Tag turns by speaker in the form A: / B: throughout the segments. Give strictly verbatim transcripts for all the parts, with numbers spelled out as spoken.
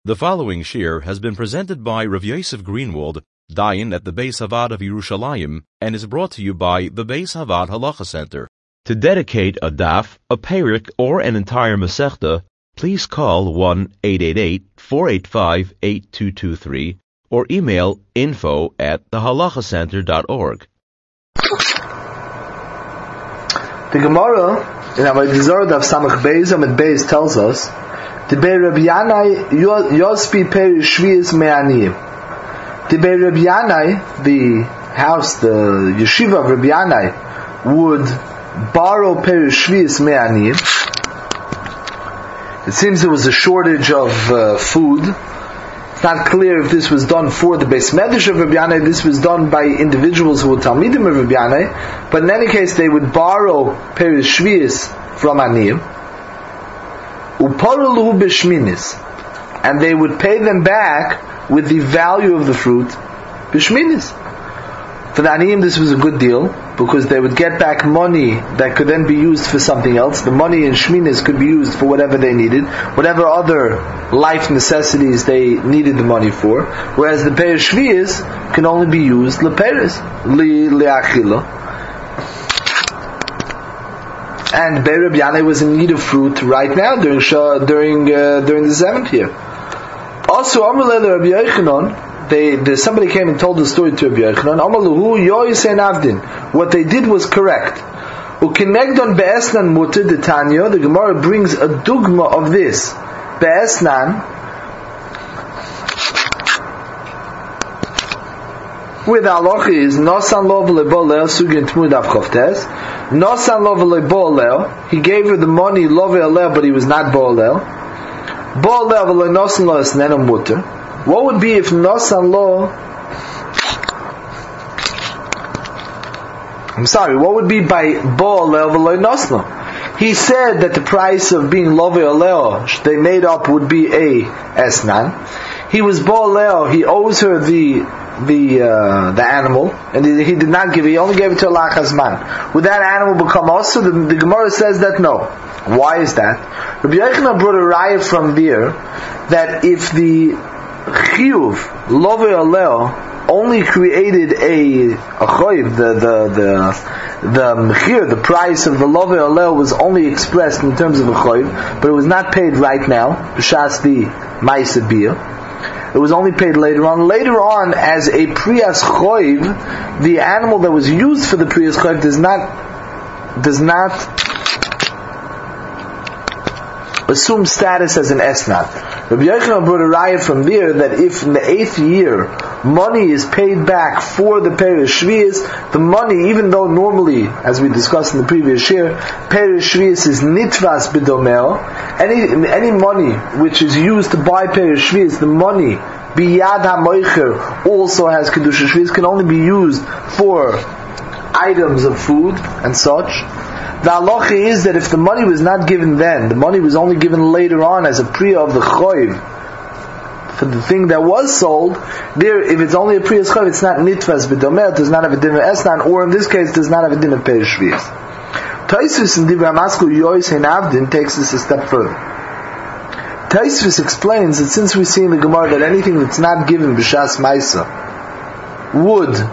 A: The following shir has been presented by Rav Yosef Greenwald, Dayan at the Beis Havad of Yerushalayim, and is brought to you by the Beis Havad Halacha Center. To dedicate a daf, a perik, or an entire masechta, please call one eight eight eight, four eight five, eight two two three or email info at the halacha center dot org.
B: The Gemara in Avodah Zarah Daf Samach Beis Amud Beis tells us, the Bei Rabbi Yanai Yospi Peri Shvius Me'aniyim. The Bei Rabbi Yanai, the house, the yeshiva of Rabbi Yanai, would borrow Peri Shvius Me'aniyim. It seems there was a shortage of uh, food. It's not clear if this was done for the Beis Medrash of Rabbi Yanai. This was done by individuals who were Talmidim of Rabbi Yanai. But in any case, they would borrow Peri Shvius from Aniyim. Uparuluhu b'shminis, and they would pay them back with the value of the fruit b'shminis. For the Aniyim, this was a good deal because they would get back money that could then be used for something else. The money in shminis could be used for whatever they needed, whatever other life necessities they needed the money for. Whereas the Peri Shvius can only be used leperes, le'achila. And Bei Rabbi Yanai was in need of fruit right now during during uh, during the seventh year. Also, Amalei Rabbi Yochanan, they, they somebody came and told the story to Rabbi Yochanan. Amaluhu yoyisen avdin. What they did was correct. Ukinegdon be'esnan muter de Tanya. The Gemara brings a dogma of this. Be'esnan, with halacha is nosan lo v'lebo leo sugin tmud av choftes. Nosan lo v'lebo leo. He gave her the money lo v'leo, but he was not bo leo. Bo leo v'lo nosan lo esneno muter. What would be if nosan lo? I'm sorry. What would be by bo leo v'lo nosno? He said that the price of being lo v'leo they made up would be a esnan. He was bo leo. He owes her the. the uh, the animal, and he, he did not give it, he only gave it to Allah Chazman. Would that animal become also? The, the Gemara says that no. Why is that? Rabbi Yochanan brought a raya from there that if the chiyuv, love aleo, only created a, a choiv, the, the, the, the mechir, the price of the love aleo was only expressed in terms of a choiv, but it was not paid right now, b'shas the ma'aseh biyah. It was only paid later on. Later on, as a priyas choiv, the animal that was used for the priyas choiv does not does not assume status as an esnat. Rabbi Yochanan brought a raya from there that if in the eighth year money is paid back for the Peri Shvius, the money, even though normally, as we discussed in the previous year, Peri Shvius is nitvas b'domeo, any any money which is used to buy Peri Shvius, the money biyad hamoicher also has kedusha shvius, can only be used for items of food and such. The halacha is that if the money was not given then, the money was only given later on as a priya of the choiv for the thing that was sold, there, if it's only a priyas choiv, it's not nitvas b'domeh, it does not have a din of esnan, or in this case, does not have a din of Peri Shvius. Tosfos in Divrei Hamaskel yoyisen avdin takes this a step further. Tosfos explains that since we see in the Gemara that anything that's not given b'shas ma'isa would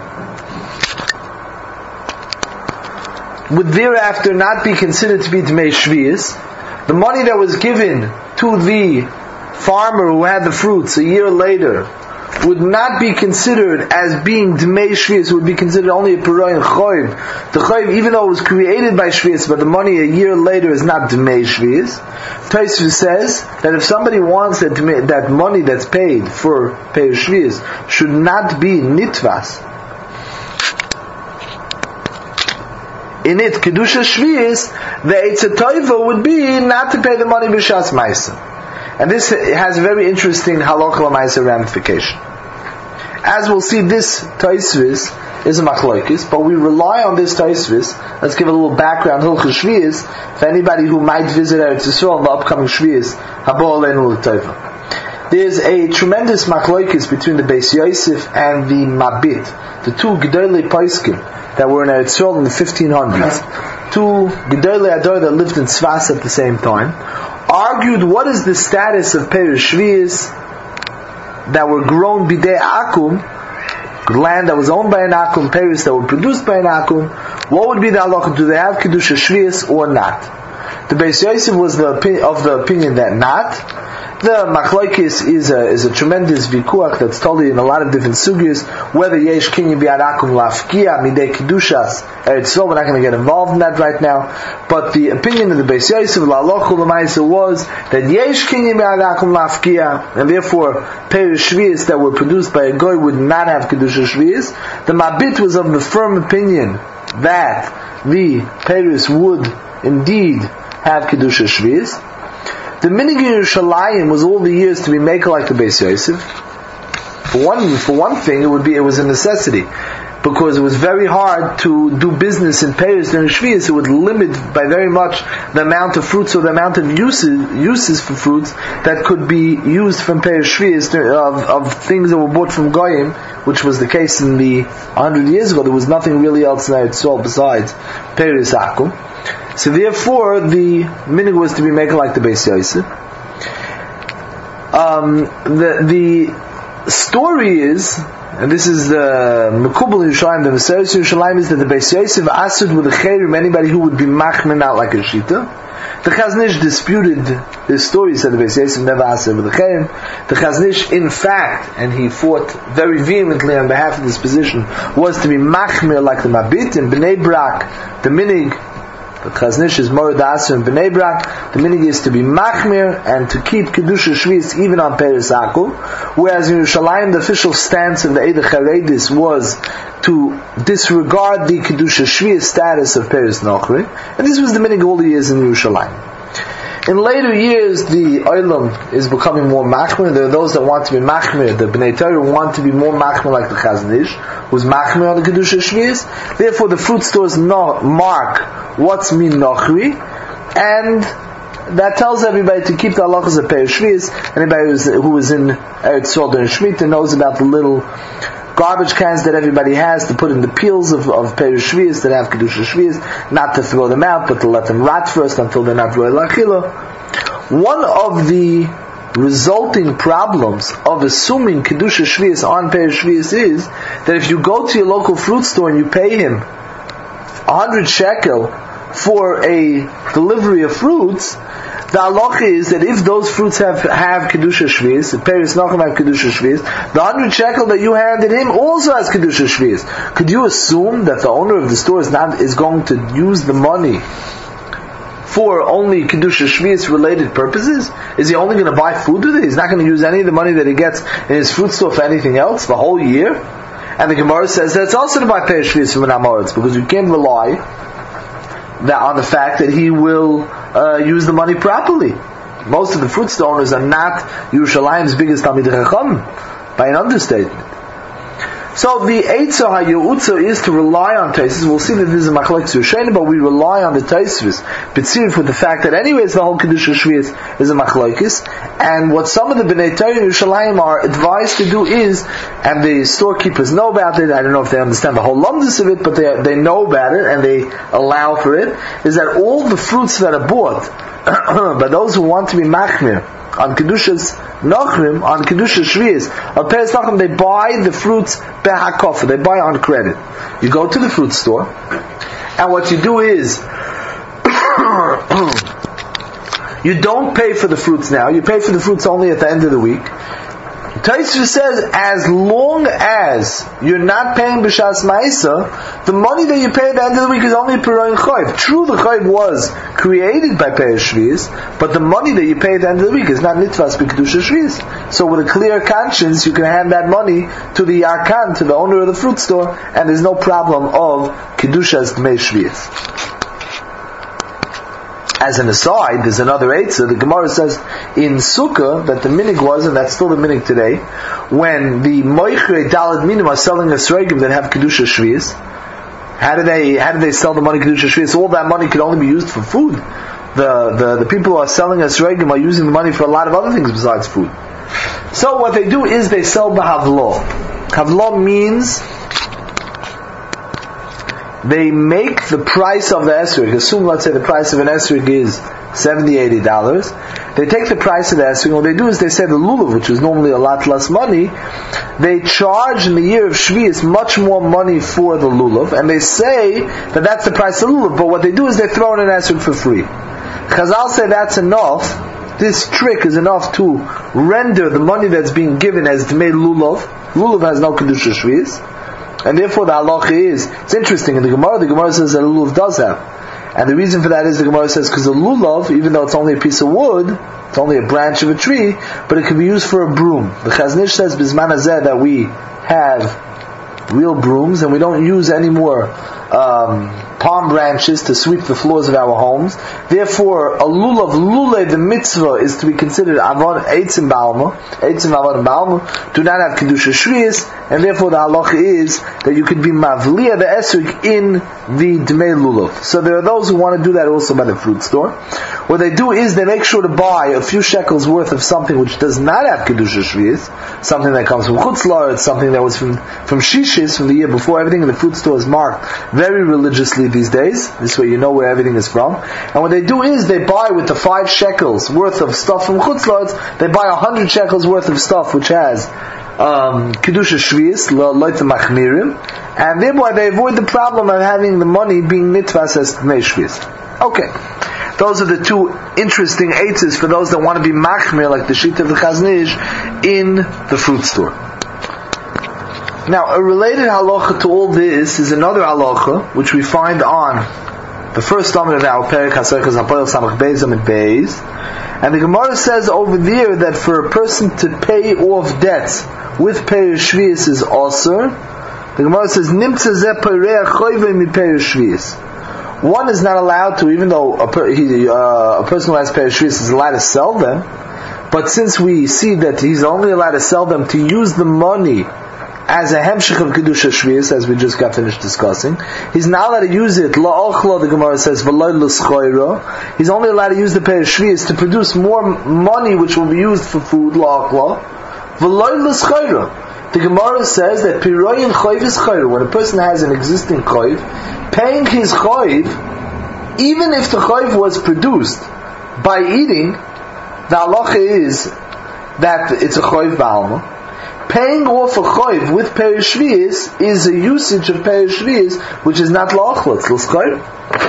B: would thereafter not be considered to be Dmei Shvius, the money that was given to the farmer who had the fruits a year later would not be considered as being Dmei Shvius, would be considered only a Peroin Choiv. The Choiv, even though it was created by Shvius, but the money a year later is not Dmei Shvius. Tosfos says that if somebody wants that, that money that's paid for Peri Shvius should not be Nitvas, in it, Kedusha Shvius, the Eitzah Toiva would be not to pay the money b'shas ma'isa. And this has a very interesting halacha l'ma'isa ramification. As we'll see, this Tosfos is a machlokes, but we rely on this Tosfos. Let's give a little background, Hilchos Shvius, for anybody who might visit Eretz Yisrael in the upcoming Shvius, Habo Aleinu L'Toiva. There's a tremendous machlokes between the Beis Yosef and the Mabit, the two Gedolei Poskim that were in Eretz Yisrael in the fifteen hundreds. Two Gedolei Ador that lived in Tzfas at the same time, argued what is the status of Peri Shvius that were grown bidei akum, land that was owned by an akum, peris that were produced by an akum, what would be the halacha? Do they have kedusha shvius or not? The Beis Yosef was the opi- of the opinion that not. The machlokes is a is a tremendous vikuach that's totally in a lot of different sugyas. Whether yesh kinyan bi'ad akum lafkia midei kedushas eretz Yisrael, we're not going to get involved in that right now. But the opinion of the Beis Yosef la'alochu l'maisa was that yesh kinyan bi'ad akum lafkia, and therefore peris shvius that were produced by a goy would not have kedusha shvius. The mabit was of the firm opinion that the peris would indeed have kedusha shvius. The minig in Yerushalayim was all the years to be maker like the Beis Yosef. For one, for one thing, it would be it was a necessity, because it was very hard to do business in Paris during Shvius. It would limit by very much the amount of fruits or the amount of uses uses for fruits that could be used from Paris Shvius of, of things that were bought from Goyim, which was the case in the hundred years ago. There was nothing really else in Eretz Yisrael besides Paris Akum. So therefore, the minig was to be making like the Beis Yosef. Um, the the story is, and this is the Mekubal Yerushalayim, the Meseres Yerushalayim, is that the Beis Yosef asud with a cherim anybody who would be machmin out like a shita. The Chazon Ish disputed this story. He said the Beis Yosef never asud with a cherim. The Chazon Ish, in fact, and he fought very vehemently on behalf of this position, was to be machmir like the Mabit in Bnei Brak, the minig. The Chazon Ish is Morad Asur in Bnei Brak. The minig is to be machmir and to keep kedusha shvius even on Peres Akum. Whereas in Yerushalayim, the official stance of the Eidach HaReidis was to disregard the kedusha shvius status of Peres Nochri, and this was the minig all the years in Yerushalayim. In later years, the Olam is becoming more machmir. There are those that want to be machmir. The Bnei Torah want to be more machmir like the Chazon Ish, who's machmir on the kedusha shvius. Therefore, the fruit stores no, mark what's min nochri, and that tells everybody to keep the halachas of Peres Shvius. Anybody who's, who is in Eretz Yisrael during Shemitah knows about the little garbage cans that everybody has to put in the peels of, of Peres Shvius that have kedusha shvius, not to throw them out, but to let them rot first until they're not roy lachila. One of the resulting problems of assuming kedusha shvius on Peres Shvius is that if you go to your local fruit store and you pay him a hundred shekel for a delivery of fruits, the halacha is that if those fruits have have kedusha shvius, the Peres Nochrim have kedusha shvius, the hundred shekel that you handed him also has kedusha shvius. Could you assume that the owner of the store is not is going to use the money for only kedusha shvius related purposes? Is he only going to buy food with it? He's not going to use any of the money that he gets in his fruit store for anything else the whole year? And the Gemara says that's also to buy Peres Shvius from an Amoritz, because you can't rely that on the fact that he will uh, use the money properly. Most of the fruit store owners are not Yerushalayim's biggest Talmidei Chacham, by an understatement. So the Eitzah HaYe'utza is to rely on Tosfos. We'll see that this is a Machlokes Rishonim, but we rely on the Tosfos, B'tziruf, with the fact that anyways the whole Kedusha Shvius is a Machlokes, and what some of the Bnei Torah in Yerushalayim are advised to do is, and the storekeepers know about it, I don't know if they understand the whole lumdus of it, but they they know about it and they allow for it, is that all the fruits that are bought by those who want to be machmir on Kedushas Nochrim, on Kedusha Shvius, on Peres Nochrim, they buy the fruits behakofa, they buy on credit. You go to the fruit store, and what you do is, you don't pay for the fruits now, you pay for the fruits only at the end of the week. Tosfos says, as long as you're not paying b'shas ma'isa, the money that you pay at the end of the week is only peroin chayv. True, the chayv was created by Peres Shvius, but the money that you pay at the end of the week is not nitvas b'kedusha shvius. So with a clear conscience, you can hand that money to the yarkan, to the owner of the fruit store, and there's no problem of kedushas dmei shvius. As an aside, there's another eitzah. The Gemara says in Sukkah that the minig was, and that's still the minig today, when the moichrei daled minim are selling a sregim that have kedusha shvius. How do they? How do they sell the money kedusha shvius? All that money could only be used for food. The the the people who are selling a sregim are using the money for a lot of other things besides food. So what they do is they sell the havlo. Havlo means they make the price of the esrog. Assume, let's say, the price of an esrog is seventy, eighty dollars. They take the price of the esrog, and what they do is they say the lulav, which is normally a lot less money, they charge in the year of Shvius much more money for the lulav, and they say that that's the price of lulav, but what they do is they throw in an esrog for free. Chazal say that's enough. This trick is enough to render the money that's being given as Dmei Lulav. Lulav has no Kedusha Shvius. And therefore the halacha is, it's interesting, in the Gemara, the Gemara says that a Lulav does have. And the reason for that is the Gemara says, because the Lulav, even though it's only a piece of wood, it's only a branch of a tree, but it can be used for a broom. The Chazon Ish says, Bizman Hazeh, that we have real brooms, and we don't use any more um, palm branches to sweep the floors of our homes. Therefore, a lulav, lule, the mitzvah, is to be considered avon eitzim ba'alma. Eitzim avon ba'alma do not have kedusha shvius, and therefore the halacha is that you could be mavliya the esrog in the dmei lulav. So there are those who want to do that also by the fruit store. What they do is they make sure to buy a few shekels worth of something which does not have kedusha shvius, something that comes from chutz la'aretz, something that was from from shishis, from the year before. Everything in the fruit store is marked very religiously these days. This way you know where everything is from. And what they do is they buy with the five shekels worth of stuff from chutz la'aretz, they buy a hundred shekels worth of stuff which has um, kedusha shvius, loita machmirim, and thereby they avoid the problem of having the money being nitfas as tnei shvius. Okay. Those are the two interesting eitzes for those that want to be machmir, like the sheet of the Chazon Ish, in the fruit store. Now, a related halacha to all this is another halacha, which we find on the first summit of our Perek HaSeichos HaPoel Samach Beis Amid Beis, and the Gemara says over there that for a person to pay off debts with Perush Shvius is also. The Gemara says Nimtza Zeh Pereach Choyve Mi Perush Shvius. One is not allowed to, even though a, per, he, uh, a person who has Perush Shvius is allowed to sell them, but since we see that he's only allowed to sell them to use the money as a hemshich of Kedusha Shvius, as we just got finished discussing, he's not allowed to use it, la'ochlo, the Gemara says, v'loy l'schoiro, he's only allowed to use the Perush Shvius to produce more money which will be used for food, la'ochlo, v'loy l'schoiro. The Gemara says that piroyin choiv is choiv. When a person has an existing choiv, paying his choiv, even if the choiv was produced by eating, the halacha is that it's a choiv ba'alma. Paying off a choiv with perush shvius is a usage of perush shvius, which is not la'achla, it's l'schoiv.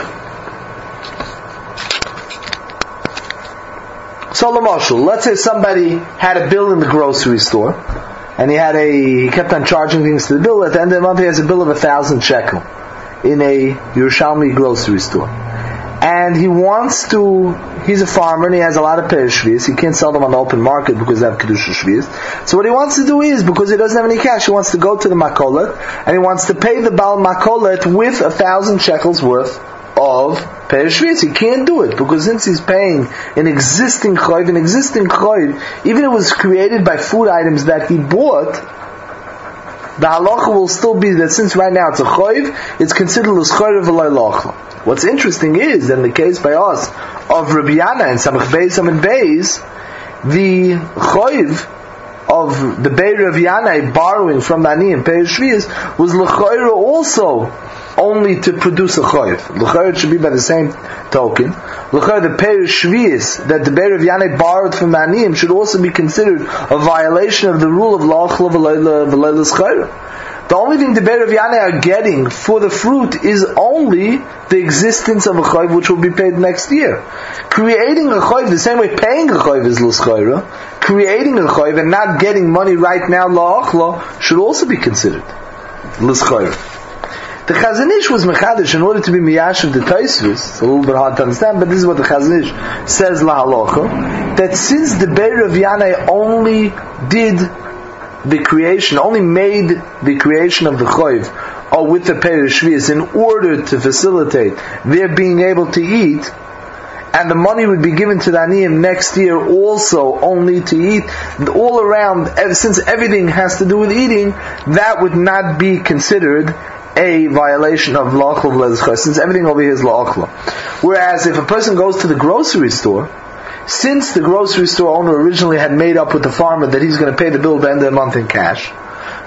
B: So, l'mashal, let's say somebody had a bill in the grocery store, and he had a, he kept on charging things to the bill. At the end of the month, he has a bill of a thousand shekel in a Yerushalmi grocery store. And he wants to, he's a farmer and he has a lot of perush shvius. He can't sell them on the open market because they have kedusha shvius. So what he wants to do is, because he doesn't have any cash, he wants to go to the makolet and he wants to pay the Baal makolet with a thousand shekels worth of perush shvius. He can't do it because since he's paying an existing choiv, an existing choiv, even if it was created by food items that he bought, the halacha will still be that since right now it's a choiv, it's considered a choiv v'lo lachla. What's interesting is, in the case by us of Rabbi Yana and Samach Beis Amid Beis, the choiv of the Beir of Yana borrowing from the Ani and perush shvius was l'choira also only to produce a choiv. L'choira should be by the same token. L'choira, the perush shvius that the Beir of Yana borrowed from the Aniyim should also be considered a violation of the rule of la'achla v'lo l'schoira. The only thing the Beir of Yana are getting for the fruit is only the existence of a choiv which will be paid next year. Creating a choiv, the same way paying a choiv is l'schoira, creating a choiv and not getting money right now la'achla should also be considered l'schoira. The Chazon Ish was mechadish in order to be miyashiv the Tosfos. It's a little bit hard to understand, but this is what the Chazon Ish says lahalacha, that since the Beir of Yana only did the creation, only made the creation of the choiv or with the perush shvius in order to facilitate their being able to eat, and the money would be given to the aniyim next year also only to eat, all around, since everything has to do with eating, that would not be considered a violation of la'achla v'lo, since everything over here is la'achla. Whereas if a person goes to the grocery store, since the grocery store owner originally had made up with the farmer that he's going to pay the bill at the end of the month in cash,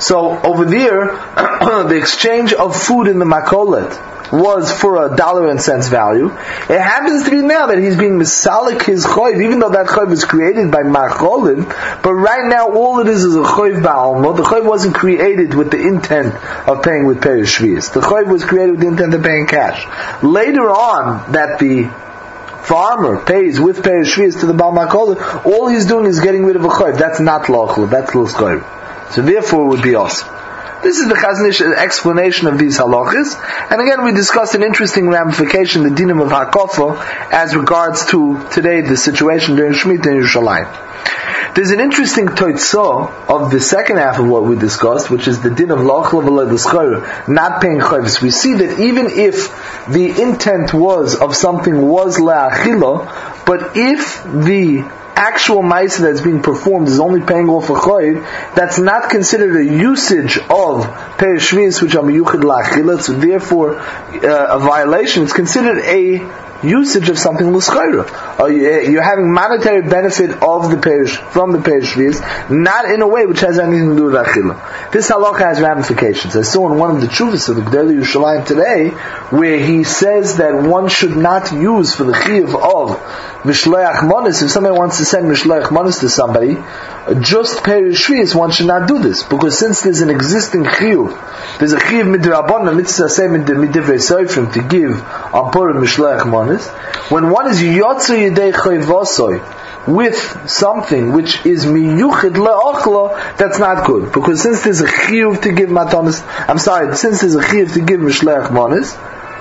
B: So over there, the exchange of food in the makolet was for a dollar and cents value. It happens to be now that he's being misalik his choiv, even though that choiv was created by macholin, but right now all it is is a choiv ba'alma. The choiv wasn't created with the intent of paying with perish shvius. The choiv was created with the intent of paying cash. Later on, that the farmer pays with perish shvius to the baal macholin, all he's doing is getting rid of a choiv. That's not lachol, that's los choiv. So therefore it would be awesome. This is the Chazon Ish explanation of these halachas. And again, we discussed an interesting ramification, the dinim of Hakofa, as regards to today, the situation during Shemitah in Yerushalayim. There's an interesting toitzah of the second half of what we discussed, which is the din of la'achla v'lo d'schora, not paying chayvus. We see that even if the intent was of something was la'achila, but if the actual ma'aseh that's being performed is only paying off a choiv, that's not considered a usage of perish shvius, which are miyuchid la'achila, so therefore uh, a violation. It's considered a usage of something l'schayra. Uh, you're having monetary benefit of the perish, from the perish shvius, not in a way which has anything to do with achila. This halacha has ramifications. I saw in one of the chuvas of the Gedolei Yerushalayim today, where he says that one should not use for the chiyuv of mishleach manos. If somebody wants to send mishleach manos to somebody, just perish shvius, one should not do this, because since there's an existing chiyuv, there's a chiyuv midrabban, a mitzvah say midivrei soifrim to give on Purim mishleach manos. When one is yotzu yidei chayvosoi with something which is miyuchid le'achla, that's not good, because since there's a chiyuv to give matanis, I'm sorry, since there's a chiyuv to give mishleach manos,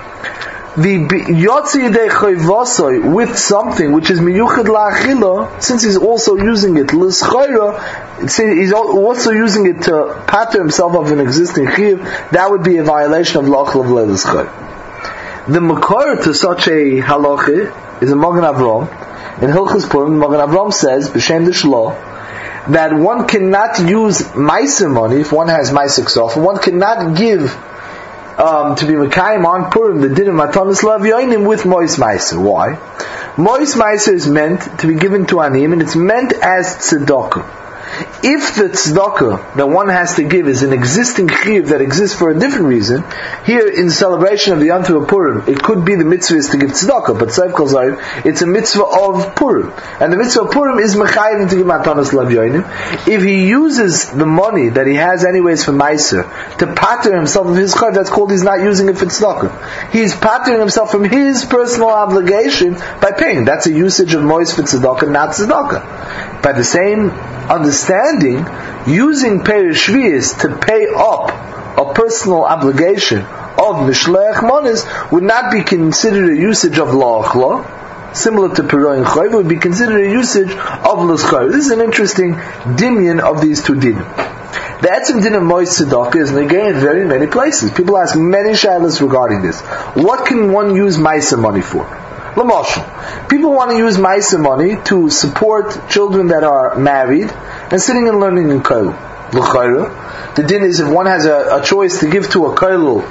B: the yotzi yidei chayvosoi with something which is miyuchid la'achila, since he's also using it l'schayra, he's also using it to pater himself of an existing chiyuv, that would be a violation of la'achla v'lo l'schayra. The makor to such a halacha is a Magen Avram. In Hilchos Purim, Magen Avram says, b'shem d'shlo, that one cannot use ma'aser money if one has ma'aser ksaf, one cannot give um, to be mekayim on Purim the din of matanos l'avyonim with mois ma'aser. Why? Mois ma'aser is meant to be given to anim, and it's meant as tzedakah. If the tzedakah that one has to give is an existing chiyuv that exists for a different reason, here in celebration of the Yom Tov of Purim, it could be the mitzvah is to give tzedakah, but Seif Kol Zayim, it's a mitzvah of Purim. And the mitzvah of Purim is mechayim to give matanos l'avyonim. If he uses the money that he has anyways for ma'aser to pater himself of his chayv, that's called he's not using it for tzedakah. He's patering himself from his personal obligation by paying. That's a usage of mois for tzedakah, not tzedakah. By the same understanding, using perish shvius to pay up a personal obligation of mishleach manos would not be considered a usage of la'achla, similar to Piroin Chayv, would be considered a usage of l'schayr. This is an interesting dimion of these two dinim. The etzim din of mois tzedakah is negated in very many places. People ask many shalos regarding this. What can one use ma'aser money for? L'mashal, people want to use ma'aser money to support children that are married and sitting and learning in kollel. L'chayra, the din is if one has a, a choice to give to a kollel,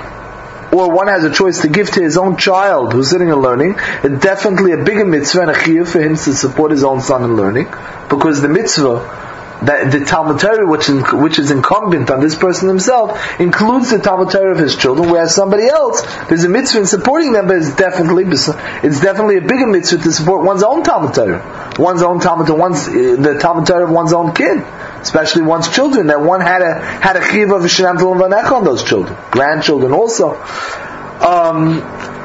B: or one has a choice to give to his own child who's sitting and learning, it's definitely a bigger mitzvah and a chiyuv for him to support his own son in learning, because the mitzvah, that the Talmud Torah, which, in, which is incumbent on this person himself, includes the Talmud Torah of his children, whereas somebody else, there's a mitzvah in supporting them, but it's definitely it's definitely a bigger mitzvah to support one's own Talmud Torah, one's own Talmud Torah, one's, the Talmud Torah of one's own kid, especially one's children, that one had a had a chiyuv of v'shinam t'lum v'necha on those children, grandchildren also. Um,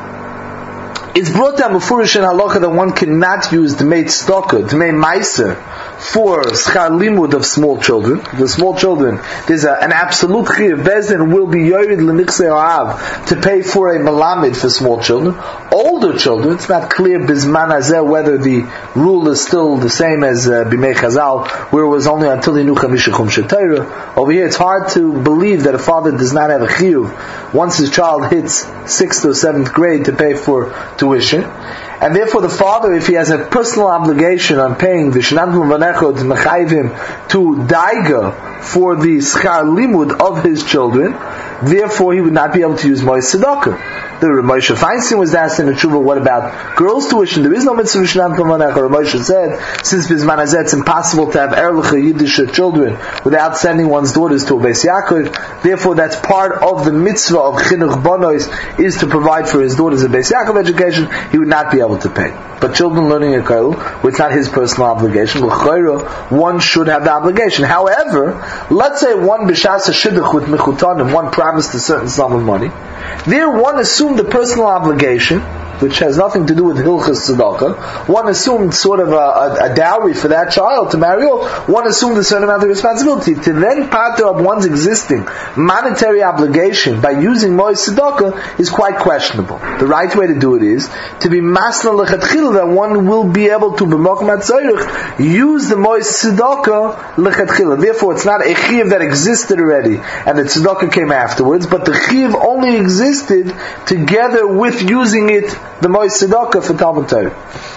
B: it's brought down mufurish in halacha that one cannot use the mei tzedakah, the mei ma'aser, for schar limud of small children. The small children, there's a, an absolute chiyuv. Bezdin will be yored l'nichsei ha'av to pay for a melamed for small children. Older children, it's not clear bizman hazeh whether the rule is still the same as uh, bimei Chazal, where it was only until the nucha mishachum shetayra. Over here, it's hard to believe that a father does not have a chiyuv once his child hits sixth or seventh grade to pay for tuition. And therefore the father, if he has a personal obligation on paying the Shnantum Vanechot to mechayiv him to daiga for the schar limud of his children, therefore he would not be able to use Mois Tzedakah. The Moshe Feinstein was asked in the Tshuva, what about girls' tuition? There is no mitzvah Rishnan Pamanach. Or Moshe said, since Bizman Hazeh it's impossible to have Erlicha Yiddish children without sending one's daughters to a Beis Yaakov, therefore that's part of the mitzvah of Chinuch Bonois, is to provide for his daughters a Beis Yaakov education. He would not be able to pay. But children learning a kollel, which is not his personal obligation, one should have the obligation. However, let's say one b'shas shidduch with mechutanim, one promised a certain sum of money. There, one assumed the personal obligation, which has nothing to do with Hilchas Tzedakah. One assumed sort of a, a, a dowry for that child to marry off. One assumed a certain amount of responsibility. To then pater up one's existing monetary obligation by using Mois Tzedakah is quite questionable. The right way to do it is to be masna lechatchila, that one will be able to b'mokum hatzorich use the Mois Tzedakah lechatchila. Therefore, it's not a chiyuv that existed already and the Tzedakah came afterwards, but the chiyuv only existed together with using it, the Mois Tzedakah for Talmud Torah.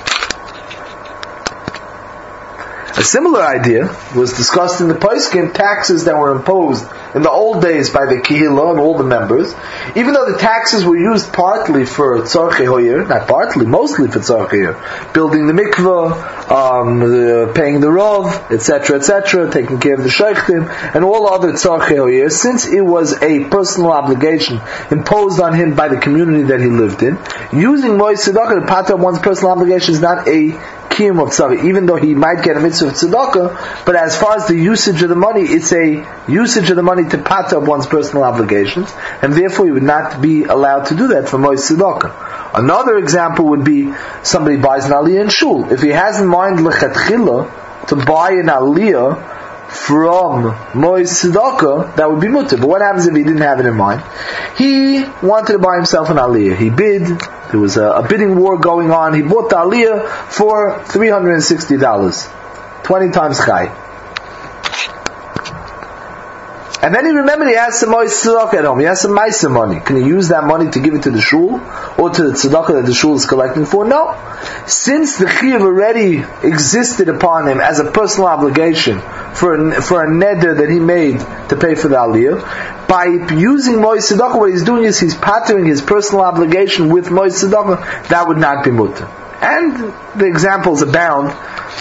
B: A similar idea was discussed in the Poskim, taxes that were imposed in the old days by the Kehillah and all the members. Even though the taxes were used partly for Tzorchei Hoyer, not partly, mostly for Tzorchei Hoyer, building the mikveh, um, the, paying the Rov, et cetera, et cetera, taking care of the Sheikhtim, and all other Tzorchei Hoyer, since it was a personal obligation imposed on him by the community that he lived in, using Mois Tzedakah to pater one's personal obligation is not a kiyum of tzedakah, even though he might get a mitzvah of tzedakah, but as far as the usage of the money, it's a usage of the money to pater up one's personal obligations, and therefore he would not be allowed to do that for Mois Tzedakah. Another example would be somebody buys an aliyah in shul. If he has in mind lechatchila to buy an aliyah from Mois Tzedakah, that would be mutter. But what happens if he didn't have it in mind? He wanted to buy himself an aliyah. He bid. There was a, a bidding war going on. He bought the aliyah for three hundred sixty dollars. twenty times chai. And then he remembered he has some Mois Tzedakah at home. He has some Maisa money. Can he use that money to give it to the shul? Or to the tzedakah that the shul is collecting for? No. Since the chiyuv already existed upon him as a personal obligation for a, for a neder that he made to pay for the aliyah, by using Mois Tzedakah, what he's doing is he's patering his personal obligation with Mois Tzedakah. That would not be mutter. And the examples abound.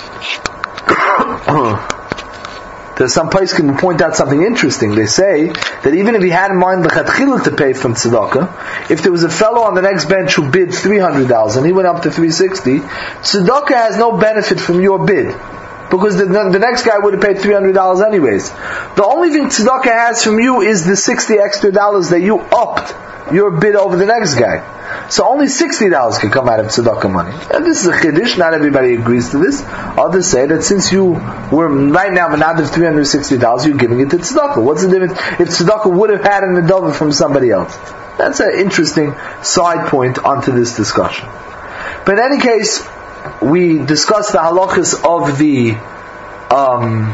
B: There's some poskim who point out something interesting. They say that even if he had in mind the chatchila to pay from tzedakah, if there was a fellow on the next bench who bid three hundred dollars and he went up to three sixty, tzedakah has no benefit from your bid, because the, the next guy would have paid three hundred dollars anyways. The only thing tzedakah has from you is the sixty extra dollars that you upped your bid over the next guy. So only sixty dollars can come out of tzedakah money. And this is a chiddush. Not everybody agrees to this. Others say that since you were right now manad of three hundred sixty dollars, you're giving it to tzedakah. What's the difference if tzedakah would have had an adova from somebody else? That's an interesting side point onto this discussion. But in any case, we discussed the halachas of the um,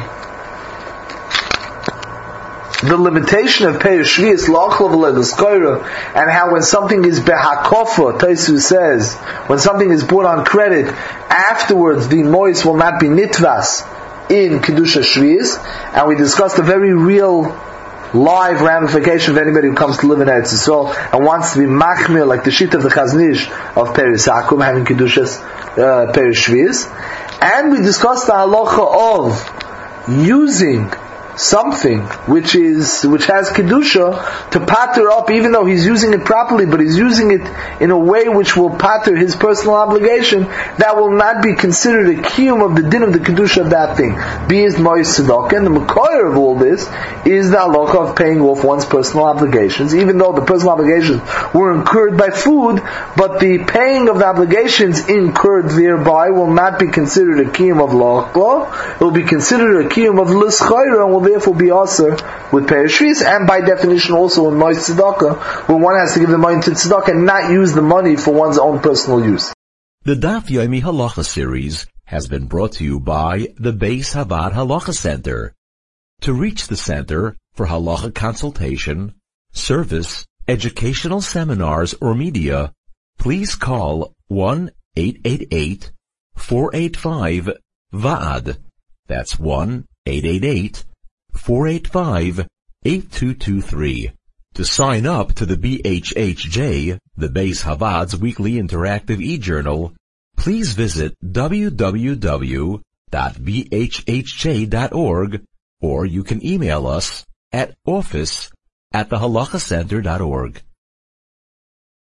B: the limitation of Pei Shvius Lachol V'Le'Leskoira, and how when something is behakofa, Taisu says, when something is bought on credit, afterwards the mois will not be nitvas in Kedusha Shvius, and we discussed a very real live ramification of anybody who comes to live in Eretz Yisrael and wants to be machmir, like the sheet of the Chaznish of Peris Akum, having Kedushas uh, Peris Shvius. And we discussed the halacha of using something which is which has kedusha to pater up, even though he's using it properly, but he's using it in a way which will pater his personal obligation, that will not be considered a kiyum of the din of the kedusha of that thing. Be is mois tzedakah, and the makoyer of all this is the halacha of paying off one's personal obligations, even though the personal obligations were incurred by food, but the paying of the obligations incurred thereby will not be considered a kiyum of lachla. It will be considered a kiyum of l'schayra, and will therefore be also with Peres Shvius, and by definition also in Mois Tzedakah, where one has to give the money to Tzedakah and not use the money for one's own personal use.
A: The Daf Yomi Halacha series has been brought to you by the Beis Havad Halacha Center. To reach the center for halacha consultation, service, educational seminars, or media, please call one eight eight eight, four eight five, V A D. That's one eight eight eight, four eight five, eight two two three. To sign up to the B H H J, the Beis Havad's weekly interactive e-journal, please visit w w w dot b h h j dot org, or you can email us at office at the halacha center dot org.